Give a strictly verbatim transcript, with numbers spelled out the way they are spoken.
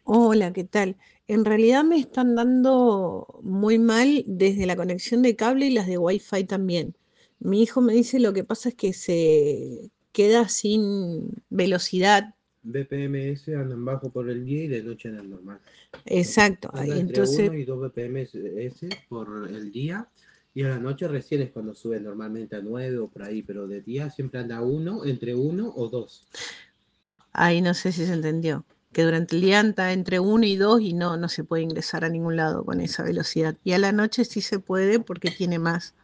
Hola, ¿qué tal? En realidad me están dando muy mal desde la conexión de cable y las de Wi-Fi también. Mi hijo me dice lo que pasa es que se queda sin velocidad. B P M S andan bajo por el día y de noche andan normal. Exacto. Anda entre Entonces, uno y dos B P M S por el día y a la noche recién es cuando sube normalmente a nueve o por ahí, pero de día siempre anda uno, entre uno o dos. ahí no sé si se entendió, que durante el día anda entre uno y dos y no, no se puede ingresar a ningún lado con esa velocidad. Y a la noche sí se puede porque tiene más.